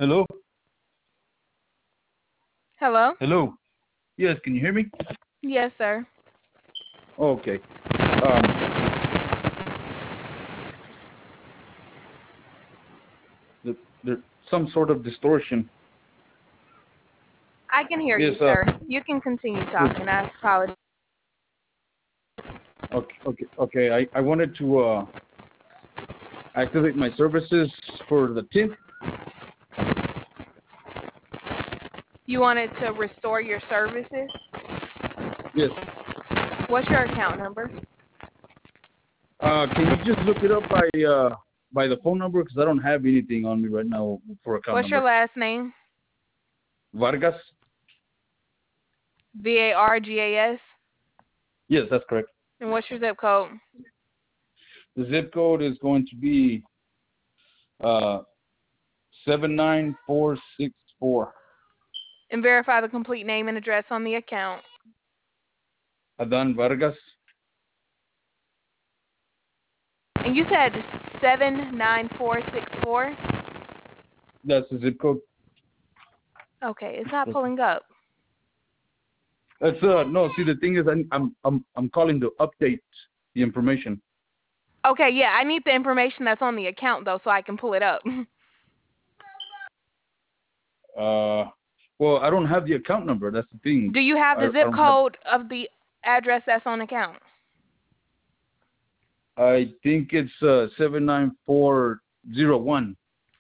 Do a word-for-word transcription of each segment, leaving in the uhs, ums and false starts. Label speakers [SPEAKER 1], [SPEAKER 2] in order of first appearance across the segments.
[SPEAKER 1] Hello?
[SPEAKER 2] Hello?
[SPEAKER 1] Hello? Yes, can you hear me?
[SPEAKER 2] Yes, sir.
[SPEAKER 1] Okay. Um, the, there's some sort of distortion.
[SPEAKER 2] I can hear
[SPEAKER 1] Yes,
[SPEAKER 2] you,
[SPEAKER 1] uh,
[SPEAKER 2] sir. You can continue
[SPEAKER 1] yes.
[SPEAKER 2] talking. I apologize.
[SPEAKER 1] Okay, okay, okay. I, I wanted to uh, activate my services for the tenth.
[SPEAKER 2] You wanted to restore your services?
[SPEAKER 1] Yes.
[SPEAKER 2] What's your account number?
[SPEAKER 1] Uh, can you just look it up by uh, by the phone number? Because I don't have anything on me right now for account
[SPEAKER 2] What's your
[SPEAKER 1] number.
[SPEAKER 2] last name?
[SPEAKER 1] Vargas?
[SPEAKER 2] V A R G A S?
[SPEAKER 1] Yes, that's correct.
[SPEAKER 2] And what's your zip code?
[SPEAKER 1] The zip code is going to be uh, seven nine four six four.
[SPEAKER 2] And verify the complete name and address on the account.
[SPEAKER 1] Adan Vargas?
[SPEAKER 2] And you said seven nine four six four?
[SPEAKER 1] That's the zip code.
[SPEAKER 2] Okay, it's not pulling up.
[SPEAKER 1] That's uh no. See, the thing is, I'm I'm I'm I'm calling to update the information.
[SPEAKER 2] Okay, yeah, I need the information that's on the account, though, so I can pull it up.
[SPEAKER 1] Uh, well, I don't have the account number. That's the thing.
[SPEAKER 2] Do you have
[SPEAKER 1] I
[SPEAKER 2] the
[SPEAKER 1] I
[SPEAKER 2] zip
[SPEAKER 1] don't have.
[SPEAKER 2] code of the address that's on account?
[SPEAKER 1] I think it's uh seven nine four zero one.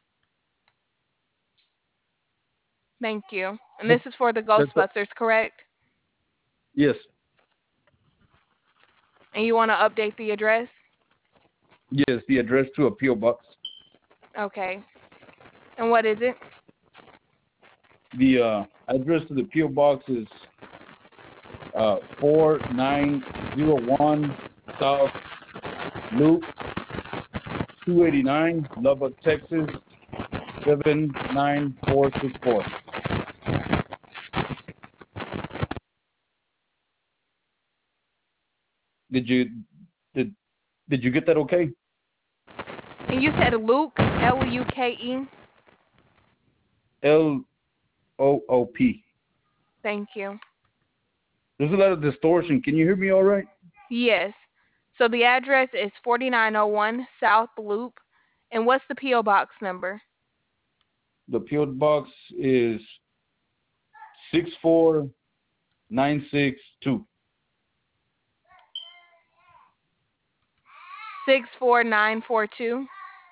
[SPEAKER 2] Thank you. And this is for the
[SPEAKER 1] That's the,
[SPEAKER 2] Ghostbusters, correct?
[SPEAKER 1] yes,
[SPEAKER 2] And you want to update the address?
[SPEAKER 1] yes. The address to a P O box.
[SPEAKER 2] Okay. And what is it?
[SPEAKER 1] The uh address to the P O box is uh four nine zero one South Loop two eighty nine, Lubbock, Texas seven nine four six four. Did you did did you get that okay?
[SPEAKER 2] And you said Luke, L U K E?
[SPEAKER 1] L O O P.
[SPEAKER 2] Thank you.
[SPEAKER 1] There's a lot of distortion. Can you hear me all right?
[SPEAKER 2] Yes. So the address is forty-nine oh one South Loop. And what's the P O box number?
[SPEAKER 1] The P O box is six four nine six two.
[SPEAKER 2] six four nine four two.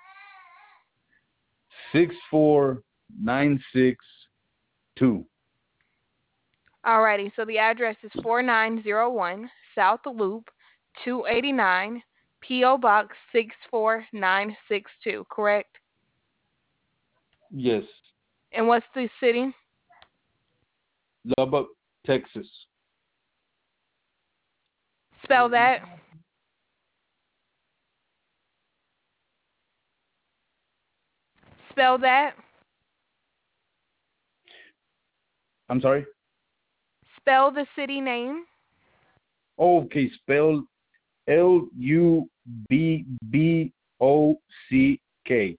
[SPEAKER 1] six four nine six two.
[SPEAKER 2] Alrighty, so the address is forty-nine oh one South Loop, two eighty-nine, P O Box six four nine six two, correct?
[SPEAKER 1] Yes.
[SPEAKER 2] And what's the city?
[SPEAKER 1] Lubbock, Texas.
[SPEAKER 2] Spell that. Spell that.
[SPEAKER 1] I'm sorry?
[SPEAKER 2] Spell the city name.
[SPEAKER 1] Okay, spelled L U B B O C K.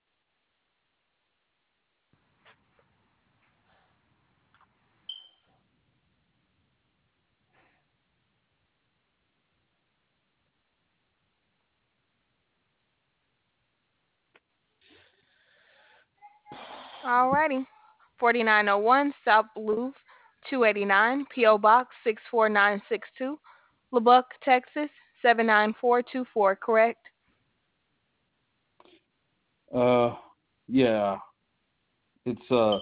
[SPEAKER 2] Alrighty. forty-nine oh one South Loop, two eighty-nine, P O Box six four nine six two, Lubbock, Texas seven nine four two four, correct?
[SPEAKER 1] Uh yeah. It's uh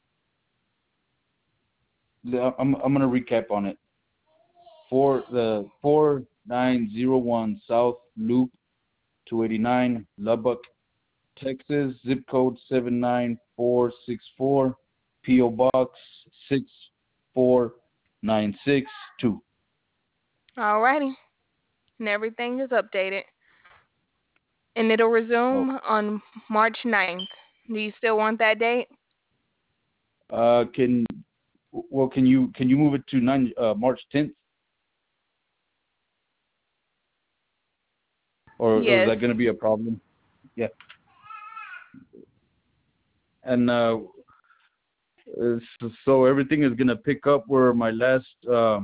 [SPEAKER 1] the- I'm I'm gonna recap on it. For the four nine zero one South Loop two eighty-nine Lubbock, Texas, zip code seven nine four six four, P O Box six four nine six two.
[SPEAKER 2] Alrighty. And everything is updated. And it'll
[SPEAKER 1] Oh,
[SPEAKER 2] resume on March ninth. Do you still want that date?
[SPEAKER 1] uh, can well can you can you move it to nine uh, March tenth, or, or is
[SPEAKER 2] Yes.
[SPEAKER 1] that going to be a problem? Yeah. And uh, Uh, so, so everything is gonna pick up where my last uh,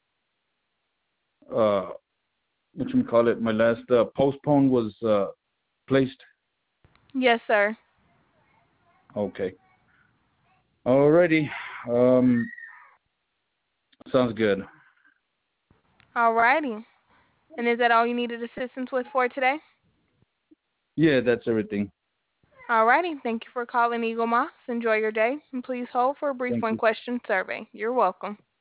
[SPEAKER 1] uh, what you call it? My last uh, postpone was uh, placed.
[SPEAKER 2] Yes, sir.
[SPEAKER 1] Okay. Alrighty. Um, sounds good.
[SPEAKER 2] Alrighty. And is that all you needed assistance with for today?
[SPEAKER 1] Yeah, that's everything.
[SPEAKER 2] Alrighty. Thank you for calling Eagle Moss. Enjoy your day, and please hold for a brief
[SPEAKER 1] Thank you.
[SPEAKER 2] one-question survey. You're welcome.